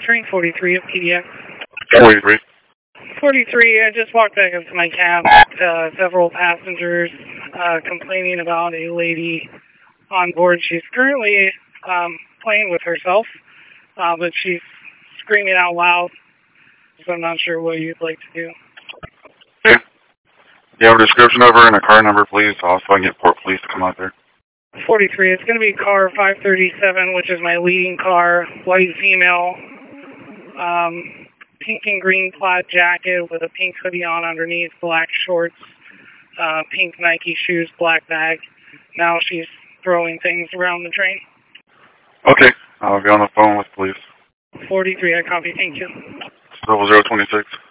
Train 43 of PDX. 43. 43, I just walked back into my cab. Several passengers complaining about a lady on board. She's currently playing with herself, but she's screaming out loud, so I'm not sure what you'd like to do. Okay. Do you have a description of her and a car number, please? Also, I can get Port Police to come out there. 43, it's going to be car 537, which is my leading car, white female, pink and green plaid jacket with a pink hoodie on underneath, black shorts, pink Nike shoes, black bag. Now she's throwing things around the train. Okay, I'll be on the phone with police. 43, I copy, thank you. 0026.